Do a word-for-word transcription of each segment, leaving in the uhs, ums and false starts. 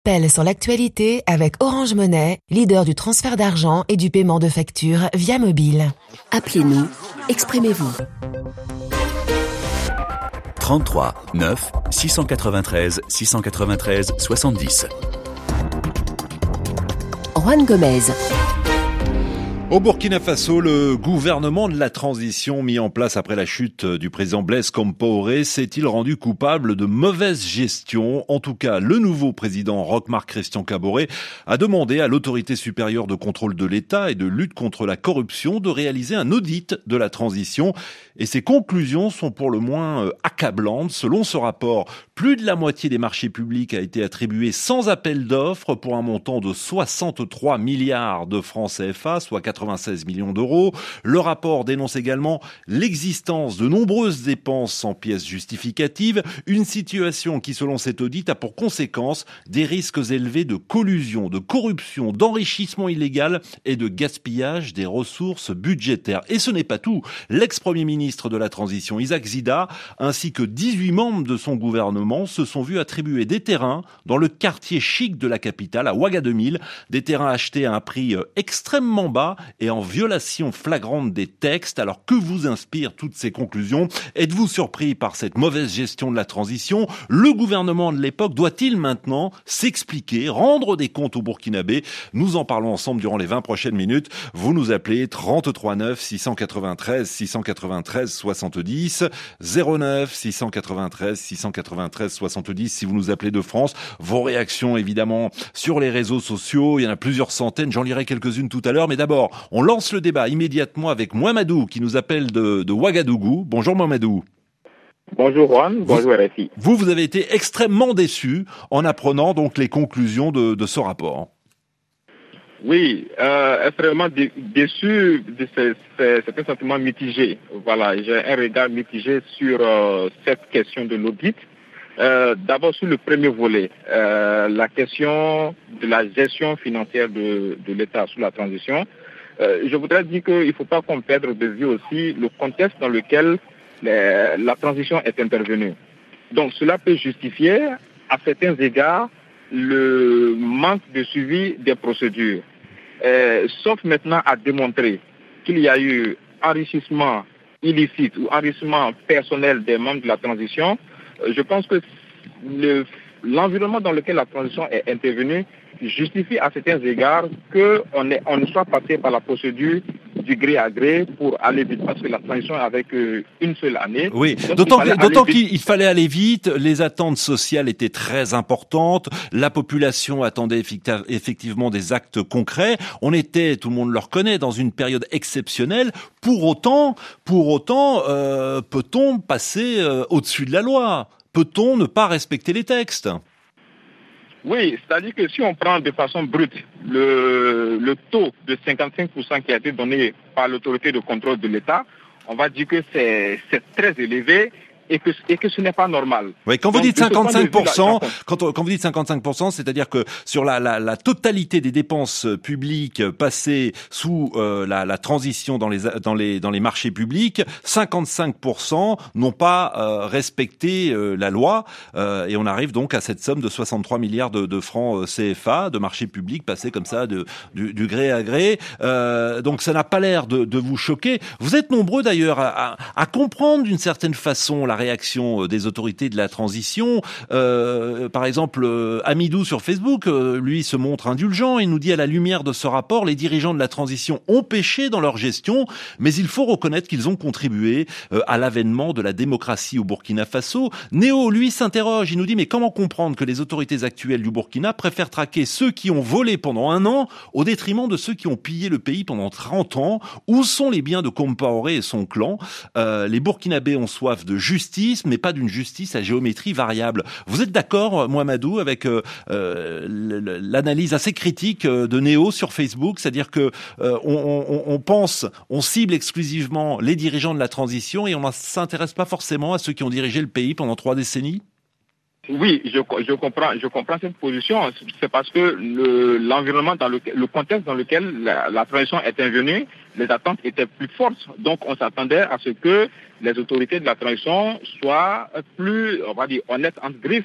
Pelle sur l'actualité avec Orange Money, leader du transfert d'argent et du paiement de factures via mobile. Appelez-nous, exprimez-vous. trente-trois neuf six cent quatre-vingt-treize six cent quatre-vingt-treize soixante-dix. Juan Gomez. Au Burkina Faso, le gouvernement de la transition mis en place après la chute du président Blaise Compaoré s'est-il rendu coupable de mauvaise gestion? En tout cas, le nouveau président Roch-Marc Christian Kaboré a demandé à l'autorité supérieure de contrôle de l'État et de lutte contre la corruption de réaliser un audit de la transition. Et ses conclusions sont pour le moins accablantes. Selon ce rapport, plus de la moitié des marchés publics a été attribuée sans appel d'offres pour un montant de soixante-trois milliards de francs C F A, soit quatre-vingt-seize millions d'euros. Le rapport dénonce également l'existence de nombreuses dépenses sans pièces justificatives, une situation qui, selon cet audit, a pour conséquence des risques élevés de collusion, de corruption, d'enrichissement illégal et de gaspillage des ressources budgétaires. Et ce n'est pas tout. L'ex-premier ministre de la Transition, Isaac Zida, ainsi que dix-huit membres de son gouvernement se sont vus attribuer des terrains dans le quartier chic de la capitale, à Ouagadougou, des terrains achetés à un prix extrêmement bas et en violation flagrante des textes. Alors que vous inspirent toutes ces conclusions? Êtes-vous surpris par cette mauvaise gestion de la transition? Le gouvernement de l'époque doit-il maintenant s'expliquer, rendre des comptes aux Burkinabés? Nous en parlons ensemble durant les vingt prochaines minutes. Vous nous appelez trente-trois neuf six cent quatre-vingt-treize six cent quatre-vingt-treize soixante-dix, zéro neuf six cent quatre-vingt-treize six cent quatre-vingt-treize soixante-dix si vous nous appelez de France. Vos réactions évidemment sur les réseaux sociaux, il y en a plusieurs centaines, j'en lirai quelques-unes tout à l'heure, mais d'abord, on lance le débat immédiatement avec Mohamedou qui nous appelle de, de Ouagadougou. Bonjour Mohamedou. Bonjour Juan, bonjour R F I. Vous, vous avez été extrêmement déçu en apprenant donc les conclusions de, de ce rapport. Oui, euh, extrêmement dé- déçu, de ce, ce, c'est un sentiment mitigé. Voilà, j'ai un regard mitigé sur euh, cette question de l'audit. Euh, d'abord sur le premier volet, euh, la question de la gestion financière de, de l'État sous la transition. Euh, je voudrais dire qu'il ne faut pas qu'on perde de vue aussi le contexte dans lequel les, la transition est intervenue. Donc cela peut justifier à certains égards le manque de suivi des procédures. Euh, sauf maintenant à démontrer qu'il y a eu enrichissement illicite ou enrichissement personnel des membres de la transition, euh, je pense que le, l'environnement dans lequel la transition est intervenue justifie à certains égards qu'on on ne soit passé par la procédure du gré à gré pour aller vite, parce que la transition est avec euh, une seule année. Oui, donc d'autant, il d'autant qu'il qu'il fallait aller vite, les attentes sociales étaient très importantes, la population attendait effecti- effectivement des actes concrets, on était, tout le monde le reconnaît, dans une période exceptionnelle. Pour autant, pour autant, euh, peut-on passer euh, au-dessus de la loi? Peut-on ne pas respecter les textes? Oui, c'est-à-dire que si on prend de façon brute le, le taux de cinquante-cinq pour cent qui a été donné par l'autorité de contrôle de l'État, on va dire que c'est, c'est très élevé et que, et que ce n'est pas normal. Oui, quand vous Donc, dites cinquante-cinq pour cent, vue, là, quand, quand vous dites cinquante-cinq pour cent, c'est-à-dire que sur la, la, la totalité des dépenses publiques passées sous euh, la, la transition dans les, dans les, dans les marchés publics, cinquante-cinq pour cent n'ont pas euh, respecté euh, la loi euh, et on arrive donc à cette somme de soixante-trois milliards de, de francs C F A de marchés publics passés comme ça de, du, du gré à gré. Euh, donc ça n'a pas l'air de, de vous choquer. Vous êtes nombreux d'ailleurs à, à, à comprendre d'une certaine façon la réaction des autorités de la transition. Euh, par exemple, euh, Amidou sur Facebook, euh, lui, se montre indulgent. Il nous dit, à la lumière de ce rapport, les dirigeants de la transition ont péché dans leur gestion, mais il faut reconnaître qu'ils ont contribué euh, à l'avènement de la démocratie au Burkina Faso. Néo, lui, s'interroge. Il nous dit, mais comment comprendre que les autorités actuelles du Burkina préfèrent traquer ceux qui ont volé pendant un an au détriment de ceux qui ont pillé le pays pendant trente ans? Où sont les biens de Compaoré et son clan? euh, Les Burkinabés ont soif de justice, mais pas d'une justice à géométrie variable. Vous êtes d'accord, Mohamedou, avec euh, euh, l'analyse assez critique de Néo sur Facebook, c'est-à-dire que euh, on, on, on pense, on cible exclusivement les dirigeants de la transition et on ne s'intéresse pas forcément à ceux qui ont dirigé le pays pendant trois décennies? Oui, je, je comprends, je comprends cette position. C'est parce que le, l'environnement dans lequel, le contexte dans lequel la, la transition est intervenue, les attentes étaient plus fortes. Donc, on s'attendait à ce que les autorités de la transition soient plus, on va dire, honnêtes entre griffes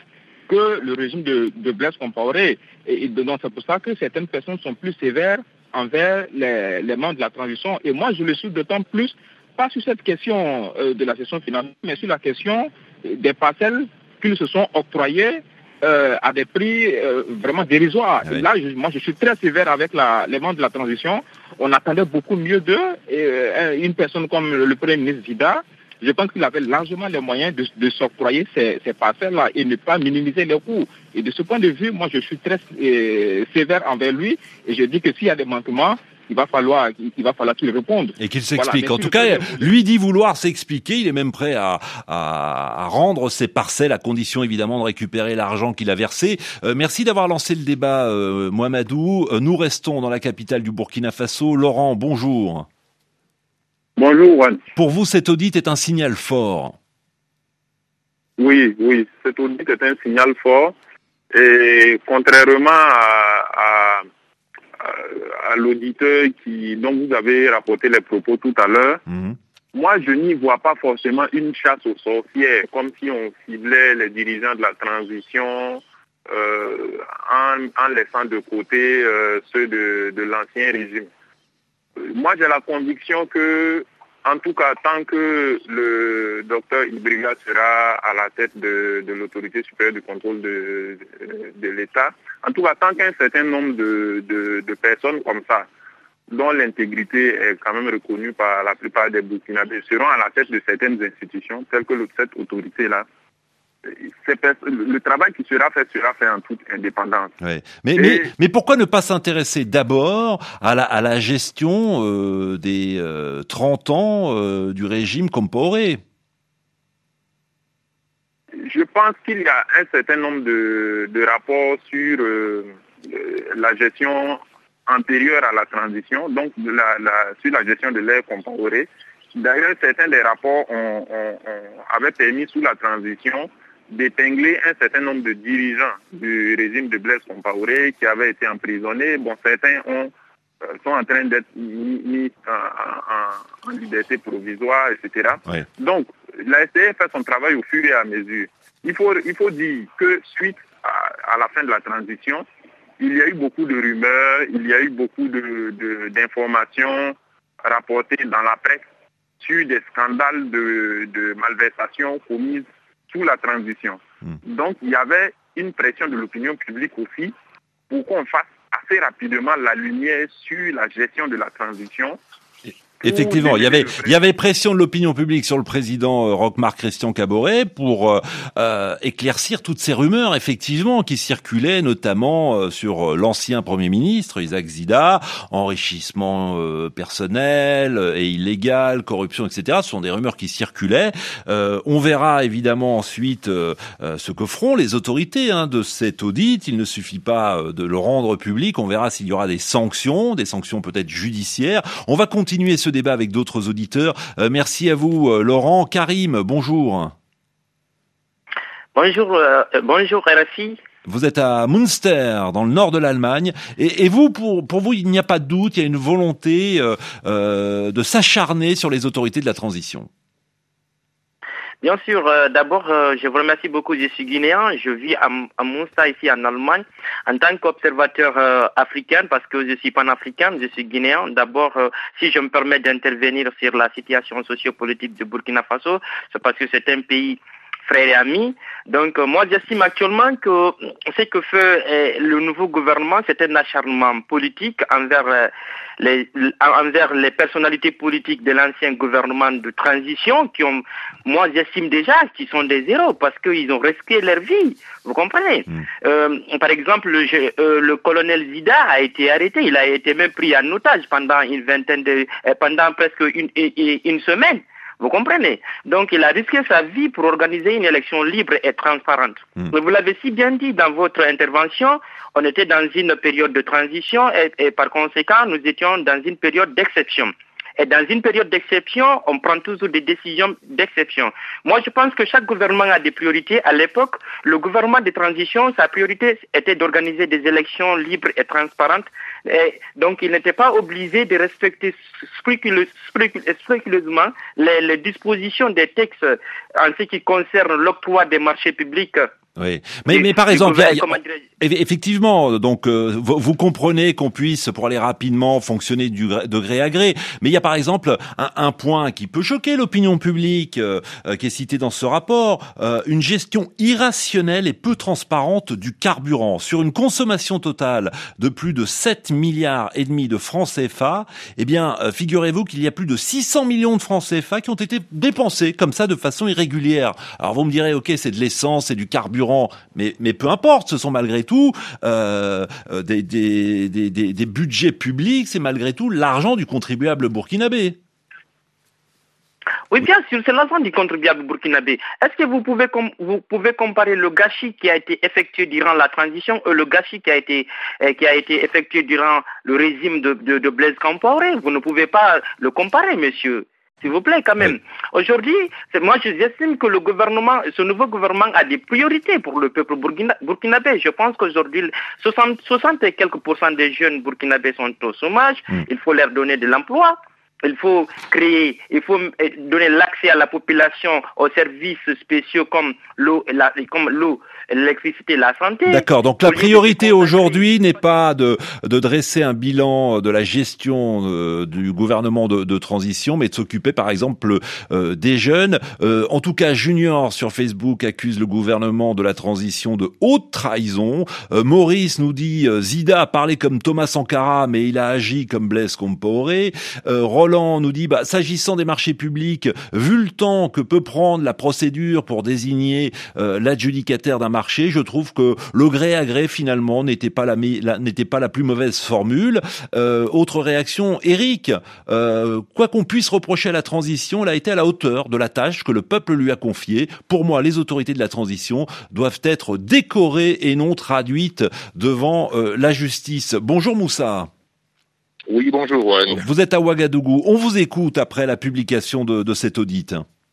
que le régime de, de Blaise Compaoré. Et, et donc c'est pour ça que certaines personnes sont plus sévères envers les, les membres de la transition. Et moi, je le suis d'autant plus, pas sur cette question euh, de la gestion financière, mais sur la question des parcelles qu'ils se sont octroyées euh, à des prix euh, vraiment dérisoires. Oui. Là, je, moi, je suis très sévère avec la, les membres de la transition. On attendait beaucoup mieux d'eux. Et euh, une personne comme le, le Premier ministre Zida, je pense qu'il avait largement les moyens de, de s'octroyer ces, ces parcelles-là et ne pas minimiser les coûts. Et de ce point de vue, moi, je suis très euh, sévère envers lui. Et je dis que s'il y a des manquements, il va falloir, il va falloir qu'il réponde. Et qu'il s'explique. Voilà. En tout cas, lui dit vouloir s'expliquer. Il est même prêt à, à, à rendre ses parcelles, à condition évidemment de récupérer l'argent qu'il a versé. Euh, merci d'avoir lancé le débat, euh, Mohamedou. Euh, nous restons dans la capitale du Burkina Faso. Laurent, bonjour. Bonjour, Juan. Pour vous, cet audit est un signal fort. Oui, oui, cet audit est un signal fort. Et contrairement à, à, à, à l'auditeur qui, dont vous avez rapporté les propos tout à l'heure, mmh. moi, je n'y vois pas forcément une chasse aux sorcières, comme si on ciblait les dirigeants de la transition euh, en, en laissant de côté euh, ceux de, de l'ancien régime. Moi, j'ai la conviction que, en tout cas, tant que le docteur Ibriga sera à la tête de, de l'autorité supérieure du contrôle de, de, de l'État, en tout cas, tant qu'un certain nombre de, de, de personnes comme ça, dont l'intégrité est quand même reconnue par la plupart des Burkinabés, seront à la tête de certaines institutions, telles que cette autorité-là, le travail qui sera fait sera fait en toute indépendance. Ouais. Mais, Et... mais, mais pourquoi ne pas s'intéresser d'abord à la, à la gestion euh, des euh, trente ans euh, du régime Compaoré? Je pense qu'il y a un certain nombre de, de rapports sur euh, la gestion antérieure à la transition, donc la, la, sur la gestion de l'ère Compaoré. D'ailleurs, certains des rapports ont, ont, ont, avaient permis sous la transition d'épingler un certain nombre de dirigeants du régime de Blaise Compaoré qui avaient été emprisonnés. Bon, certains ont, euh, sont en train d'être mis, mis en, en, en liberté provisoire, et cetera. Oui. Donc, la S T F fait son travail au fur et à mesure. Il faut, il faut dire que suite à, à la fin de la transition, il y a eu beaucoup de rumeurs, il y a eu beaucoup de, de, d'informations rapportées dans la presse sur des scandales de, de malversation commises sous la transition. Mmh. Donc, il y avait une pression de l'opinion publique aussi pour qu'on fasse assez rapidement la lumière sur la gestion de la transition. Effectivement, il y avait il y avait pression de l'opinion publique sur le président euh, Roch-Marc Christian Kaboré pour euh, euh, éclaircir toutes ces rumeurs effectivement qui circulaient notamment euh, sur l'ancien Premier ministre Isaac Zida, enrichissement euh, personnel et illégal, corruption, et cetera. Ce sont des rumeurs qui circulaient. Euh, on verra évidemment ensuite euh, euh, ce que feront les autorités hein, de cet audit. Il ne suffit pas de le rendre public. On verra s'il y aura des sanctions, des sanctions peut-être judiciaires. On va continuer ce débat avec d'autres auditeurs. Euh, merci à vous, euh, Laurent. Karim, bonjour. Bonjour, euh, bonjour R F I. Vous êtes à Münster, dans le nord de l'Allemagne. Et, et vous, pour, pour vous, il n'y a pas de doute, il y a une volonté euh, euh, de s'acharner sur les autorités de la transition. Bien sûr, euh, d'abord, euh, je vous remercie beaucoup. Je suis guinéen, je vis à, à Münster, ici en Allemagne, en tant qu'observateur euh, africain, parce que je suis panafricain, je suis guinéen. D'abord, euh, si je me permets d'intervenir sur la situation sociopolitique du Burkina Faso, c'est parce que c'est un pays frères et amis. Donc, euh, moi, j'estime actuellement que ce que fait euh, le nouveau gouvernement, c'est un acharnement politique envers, euh, les, envers les personnalités politiques de l'ancien gouvernement de transition qui ont, moi, j'estime déjà qu'ils sont des héros parce qu'ils ont risqué leur vie. Vous comprenez? mmh. euh, Par exemple, le, euh, le colonel Zida a été arrêté. Il a été même pris en otage pendant une vingtaine de, euh, pendant presque une, une, une semaine. Vous comprenez? Donc, il a risqué sa vie pour organiser une élection libre et transparente. Mmh. Vous l'avez si bien dit dans votre intervention, on était dans une période de transition et, et par conséquent, nous étions dans une période d'exception. Et dans une période d'exception, on prend toujours des décisions d'exception. Moi, je pense que chaque gouvernement a des priorités. À l'époque, le gouvernement de transition, sa priorité était d'organiser des élections libres et transparentes. Et donc, il n'était pas obligé de respecter scrupuleuse, scrupuleusement les, les dispositions des textes en ce qui concerne l'octroi des marchés publics Oui, mais, Et, mais par exemple, gouvernement, y a, y a, comment dirais-je, effectivement, donc euh, vous, vous comprenez qu'on puisse, pour aller rapidement, fonctionner du gré, de gré à gré. Mais il y a par exemple un, un point qui peut choquer l'opinion publique, euh, euh, qui est cité dans ce rapport, euh, une gestion irrationnelle et peu transparente du carburant. Sur une consommation totale de plus de sept milliards et demi de francs C F A, eh bien, euh, figurez-vous qu'il y a plus de six cents millions de francs C F A qui ont été dépensés comme ça de façon irrégulière. Alors vous me direz, ok, c'est de l'essence, c'est du carburant, mais, mais peu importe, ce sont malgré tout euh, des, des, des, des, des budgets publics, c'est malgré tout l'argent du contribuable burkinabé. Oui, bien sûr, c'est l'argent du contribuable burkinabé. Est-ce que vous pouvez, com- vous pouvez comparer le gâchis qui a été effectué durant la transition et le gâchis qui a été, euh, qui a été effectué durant le régime de, de, de Blaise Compaoré? Vous ne pouvez pas le comparer, monsieur. S'il vous plaît, quand même. Oui. Aujourd'hui, c'est, moi, j'estime que le gouvernement, ce nouveau gouvernement a des priorités pour le peuple burkina, burkinabé. Je pense qu'aujourd'hui, soixante, soixante et quelques pourcents des jeunes burkinabés sont au chômage. Mm. Il faut leur donner de l'emploi. Il faut créer, il faut donner l'accès à la population aux services spéciaux comme l'eau, la, comme l'eau, l'électricité, la santé. D'accord. Donc la priorité aujourd'hui n'est pas de, de dresser un bilan de la gestion euh, du gouvernement de, de transition, mais de s'occuper par exemple euh, des jeunes. Euh, en tout cas, Junior sur Facebook accuse le gouvernement de la transition de haute trahison. Euh, Maurice nous dit euh, Zida a parlé comme Thomas Sankara, mais il a agi comme Blaise Compaoré. Euh, Roland nous dit, bah, s'agissant des marchés publics, vu le temps que peut prendre la procédure pour désigner euh, l'adjudicataire d'un marché, je trouve que le gré à gré finalement n'était pas la, la n'était pas la plus mauvaise formule. Euh, autre réaction, Eric, euh, quoi qu'on puisse reprocher à la transition, elle a été à la hauteur de la tâche que le peuple lui a confiée. Pour moi, les autorités de la transition doivent être décorées et non traduites devant euh, la justice. Bonjour Moussa. Oui, bonjour. Ouais. Vous êtes à Ouagadougou. On vous écoute après la publication de, de cet audit.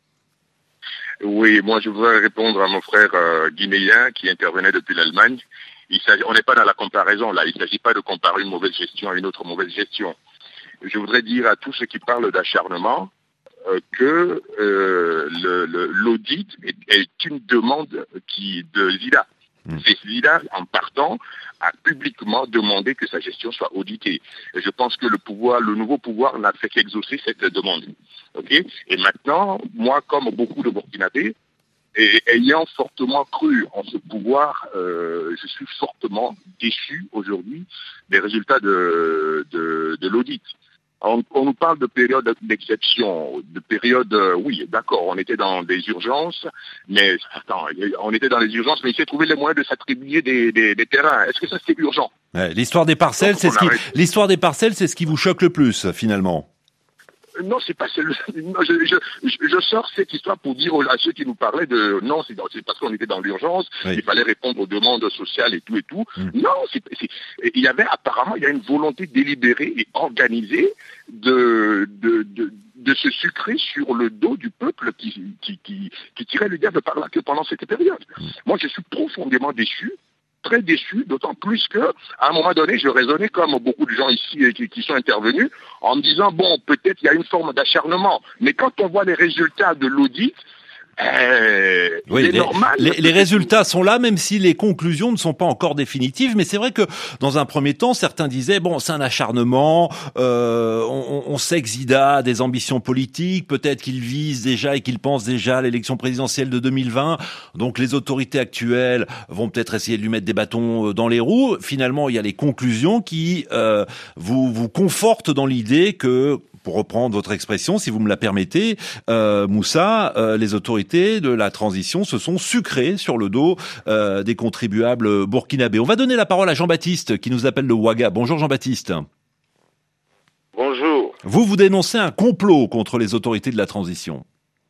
Oui, moi je voudrais répondre à mon frère euh, guinéen qui intervenait depuis l'Allemagne. Il s'agit, on n'est pas dans la comparaison là. Il ne s'agit pas de comparer une mauvaise gestion à une autre mauvaise gestion. Je voudrais dire à tous ceux qui parlent d'acharnement euh, que euh, le, le, l'audit est, est une demande qui de Zida. Mmh. C'est Zida, en partant, a publiquement demandé que sa gestion soit auditée. Et je pense que le pouvoir, le nouveau pouvoir n'a fait qu'exaucer cette demande. Okay ? Et maintenant, moi, comme beaucoup de Burkinabés, et ayant fortement cru en ce pouvoir, euh, je suis fortement déçu aujourd'hui des résultats de, de, de l'audit. On, on nous parle de période d'exception, de période, euh, oui, d'accord, on était dans des urgences, mais attends, on était dans les urgences, mais il s'est trouvé les moyens de s'attribuer des, des, des terrains. Est-ce que ça c'est urgent ? Ouais, l'histoire des parcelles, Donc, c'est ce qui, l'histoire des parcelles, c'est ce qui vous choque le plus, finalement. Non, c'est pas celle. Non, je, je, je sors cette histoire pour dire à ceux qui nous parlaient de non, c'est, c'est parce qu'on était dans l'urgence, oui. Il fallait répondre aux demandes sociales et tout et tout. Mmh. Non, c'est, c'est, il y avait apparemment il y a une volonté délibérée et organisée de de de, de se sucrer sur le dos du peuple qui qui qui, qui tirait le diable par la queue pendant cette période. Mmh. Moi, je suis profondément déçu. Très déçu, d'autant plus que, à un moment donné, je raisonnais comme beaucoup de gens ici qui, qui sont intervenus, en me disant, bon, peut-être il y a une forme d'acharnement, mais quand on voit les résultats de l'audit, Euh, oui, les, normal, les, les résultats sont là, même si les conclusions ne sont pas encore définitives. Mais c'est vrai que dans un premier temps, certains disaient bon, c'est un acharnement. Euh, on, on sait que Zida a des ambitions politiques. Peut-être qu'il vise déjà et qu'il pense déjà à l'élection présidentielle de deux mille vingt. Donc les autorités actuelles vont peut-être essayer de lui mettre des bâtons dans les roues. Finalement, il y a les conclusions qui euh, vous vous confortent dans l'idée que, pour reprendre votre expression, si vous me la permettez, euh, Moussa, euh, les autorités de la transition se sont sucrées sur le dos euh, des contribuables burkinabés. On va donner la parole à Jean-Baptiste qui nous appelle de Ouaga. Bonjour Jean-Baptiste. Bonjour. Vous, vous dénoncez un complot contre les autorités de la transition.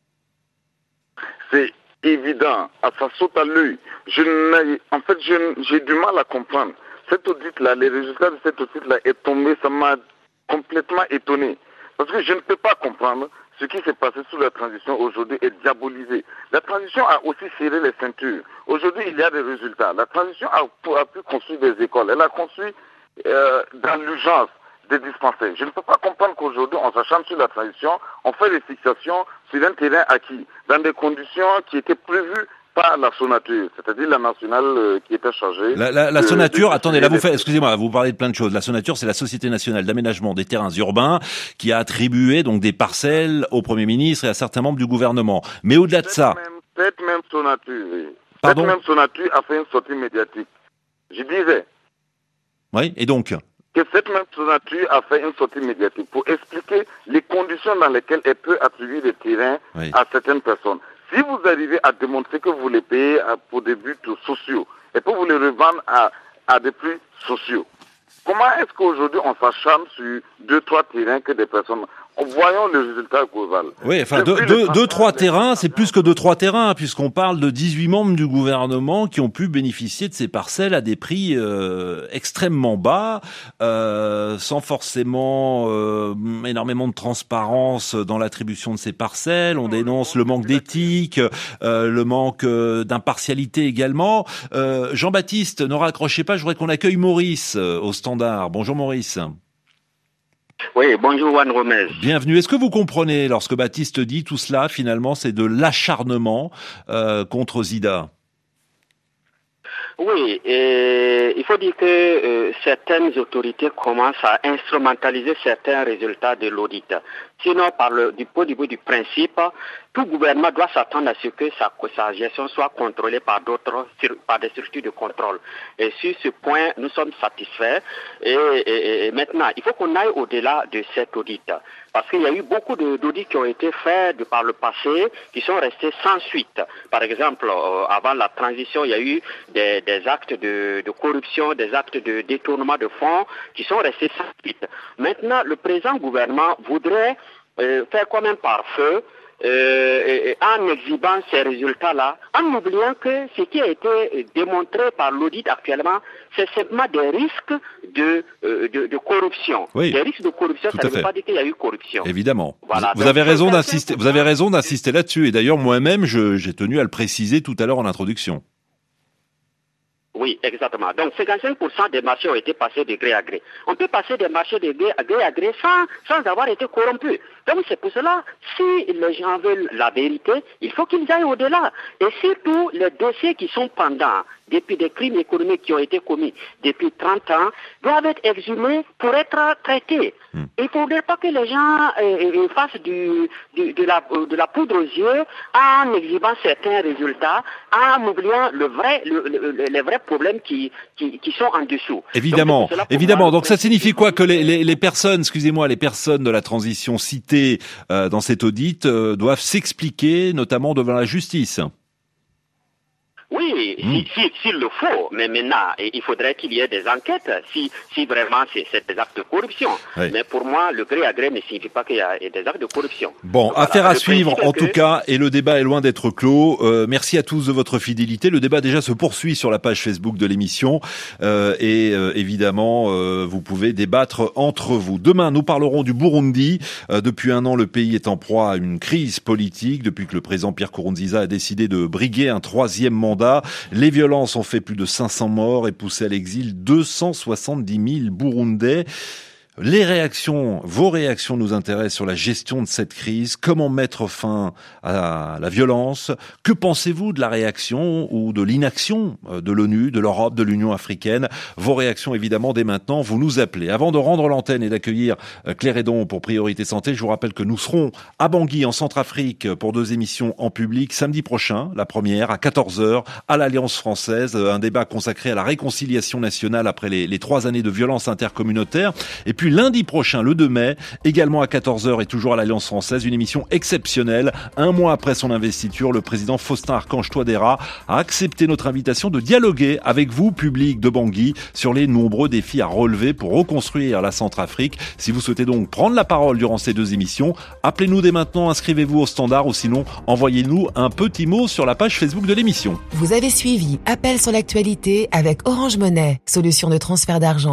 C'est évident, ça saute à l'œil. Je n'ai, en fait, je, j'ai du mal à comprendre. Cet audit-là, les résultats de cet audit-là est tombé, ça m'a complètement étonné. Parce que je ne peux pas comprendre ce qui s'est passé sous la transition aujourd'hui est diabolisé. La transition a aussi serré les ceintures. Aujourd'hui, il y a des résultats. La transition a, a pu construire des écoles. Elle a construit euh, dans l'urgence des dispensaires. Je ne peux pas comprendre qu'aujourd'hui, on s'acharne sur la transition, on fait des fixations sur un terrain acquis, dans des conditions qui étaient prévues pas la Sonature, c'est-à-dire la nationale euh, qui était chargée. La, la, la de, Sonature, de, attendez, de, là de, vous faites, excusez-moi, vous parlez de plein de choses. La Sonature, c'est la Société nationale d'aménagement des terrains urbains qui a attribué donc des parcelles au Premier ministre et à certains membres du gouvernement. Mais au-delà de ça... Même, cette même Sonature, oui. Pardon? Cette même Sonature a fait une sortie médiatique. Je disais... Oui, et donc que cette même Sonature a fait une sortie médiatique pour expliquer les conditions dans lesquelles elle peut attribuer des terrains oui. à certaines personnes. Si vous arrivez à démontrer que vous les payez pour des buts sociaux et que vous les revendre à, à des prix sociaux, comment est-ce qu'aujourd'hui on s'acharne sur deux, trois terrains que des personnes... Voyons le résultat global. Oui, enfin, deux, deux, deux, trois terrains, c'est plus que deux, trois terrains, puisqu'on parle de dix-huit membres du gouvernement qui ont pu bénéficier de ces parcelles à des prix euh, extrêmement bas, euh, sans forcément euh, énormément de transparence dans l'attribution de ces parcelles. On dénonce le manque d'éthique, euh, le manque euh, d'impartialité également. Euh, Jean-Baptiste, ne raccrochez pas, je voudrais qu'on accueille Maurice euh, au standard. Bonjour Maurice. Oui, bonjour Juan Gomez. Bienvenue. Est-ce que vous comprenez, lorsque Baptiste dit tout cela, finalement, c'est de l'acharnement euh, contre Zida? Oui, et il faut dire que euh, certaines autorités commencent à instrumentaliser certains résultats de l'audit. Sinon, par le, du point de vue du principe, tout gouvernement doit s'attendre à ce que sa, sa gestion soit contrôlée par d'autres, par des structures de contrôle. Et sur ce point, nous sommes satisfaits. Et, et, et maintenant, il faut qu'on aille au-delà de cet audit. Parce qu'il y a eu beaucoup d'audits qui ont été faits de par le passé, qui sont restés sans suite. Par exemple, euh, avant la transition, il y a eu des, des actes de, de corruption, des actes de détournement de fonds qui sont restés sans suite. Maintenant, le présent gouvernement voudrait euh, faire quand même par feu, Euh, et, et en exhibant ces résultats-là, en oubliant que ce qui a été démontré par l'audit actuellement, c'est simplement des risques de, euh, de, de corruption. Oui, des risques de corruption, ça ne veut pas dire qu'il y a eu corruption. Évidemment. Voilà. Vous, vous avez raison d'insister. Vous avez raison d'insister là-dessus. Et d'ailleurs, moi-même, je, j'ai tenu à le préciser tout à l'heure en introduction. Oui, exactement. Donc, cinquante-cinq pour cent des marchés ont été passés de gré à gré. On peut passer des marchés de gré à gré, à gré sans, sans avoir été corrompus. Donc, c'est pour cela, si les gens veulent la vérité, il faut qu'ils aillent au-delà. Et surtout, les dossiers qui sont pendants, depuis des crimes économiques qui ont été commis depuis trente ans, doivent être exhumés pour être traités. Mmh. Il ne faudrait pas que les gens euh, fassent du, du, de, la, de la poudre aux yeux en exhibant certains résultats, en oubliant le vrai, le, le, les vrais problèmes qui, qui, qui sont en dessous. Évidemment, donc, évidemment. Moi, donc ça signifie quoi? Que les, les, les personnes, excusez-moi, les personnes de la transition citées euh, dans cet audit euh, doivent s'expliquer, notamment devant la justice? Oui, mmh. si, si, s'il le faut, mais maintenant, il faudrait qu'il y ait des enquêtes si, si vraiment c'est, c'est des actes de corruption. Oui. Mais pour moi, le gré à gré ne signifie pas qu'il y a des actes de corruption. Bon, donc, affaire voilà, à suivre en que... tout cas, et le débat est loin d'être clos. Euh, merci à tous de votre fidélité. Le débat déjà se poursuit sur la page Facebook de l'émission euh, et euh, évidemment, euh, vous pouvez débattre entre vous. Demain, nous parlerons du Burundi. Euh, depuis un an, le pays est en proie à une crise politique depuis que le président Pierre Nkurunziza a décidé de briguer un troisième mandat. Les violences ont fait plus de cinq cents morts et poussé à l'exil deux cent soixante-dix mille Burundais. Les réactions, vos réactions nous intéressent sur la gestion de cette crise. Comment mettre fin à la violence? Que pensez-vous de la réaction ou de l'inaction de l'ONU, de l'Europe, de l'Union africaine? Vos réactions, évidemment, dès maintenant, vous nous appelez. Avant de rendre l'antenne et d'accueillir Claire Hédon pour Priorité Santé, je vous rappelle que nous serons à Bangui, en Centrafrique, pour deux émissions en public samedi prochain. La première, à quatorze heures, à l'Alliance française, un débat consacré à la réconciliation nationale après les, les trois années de violence intercommunautaire. Et puis, Puis lundi prochain, le deux mai, également à quatorze heures et toujours à l'Alliance française, une émission exceptionnelle. Un mois après son investiture, le président Faustin Archange Touadéra a accepté notre invitation de dialoguer avec vous, public de Bangui, sur les nombreux défis à relever pour reconstruire la Centrafrique. Si vous souhaitez donc prendre la parole durant ces deux émissions, appelez-nous dès maintenant, inscrivez-vous au standard ou sinon envoyez-nous un petit mot sur la page Facebook de l'émission. Vous avez suivi Appel sur l'actualité avec Orange Monnaie, solution de transfert d'argent